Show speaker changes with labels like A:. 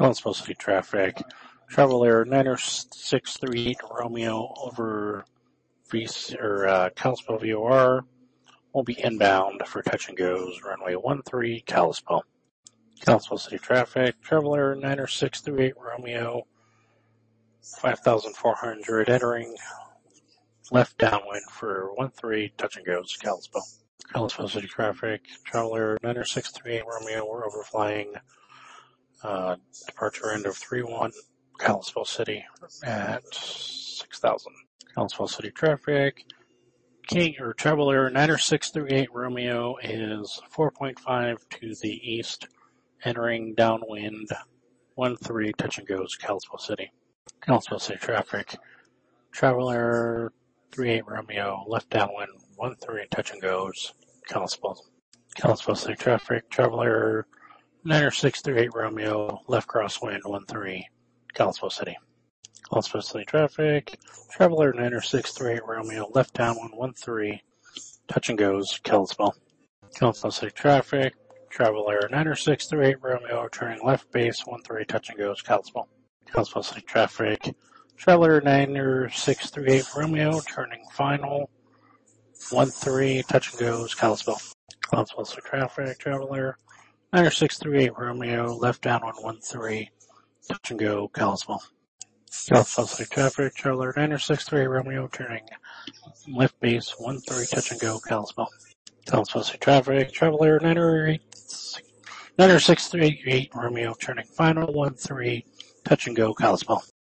A: Kalispell City traffic. Traveler 9638 Romeo over Kalispell VOR will be inbound for touch and goes, runway 13 Kalispell. Kalispell City traffic. Traveler 9638 Romeo 5400 entering left downwind for 13 touch and goes, Kalispell. Kalispell City traffic. Traveler 9638 Romeo, we're overflying departure end of 31 Kalispell City at 6000. Kalispell City traffic. Traveler 9638 Romeo is 4.5 to the east, entering downwind 13 touch and goes, Kalispell City. Kalispell City traffic. Traveler 38 Romeo, left downwind 13 touch and goes, Kalispell. Kalispell City traffic. Traveler 9638 Romeo, left crosswind 13 Kalispell City. Kalispell City traffic. Traveler 9638 Romeo, left downwind 13 touch and goes, Kalispell. Kalispell City traffic. Traveler 9638 Romeo, turning left base 13 touch and goes, Kalispell. Kalispell City traffic. Traveler 9638 Romeo, turning final 13 touch and goes, Kalispell. Kalispell City traffic. Traveler 9638 Romeo, left downwind 13 touch and go, Kalispell. Kalispell City traffic. Traveler 9638 Romeo, turning left base 13 touch and go, Kalispell. Kalispell City traffic. Traveler 9638 Romeo, turning final 13 touch and go, Kalispell.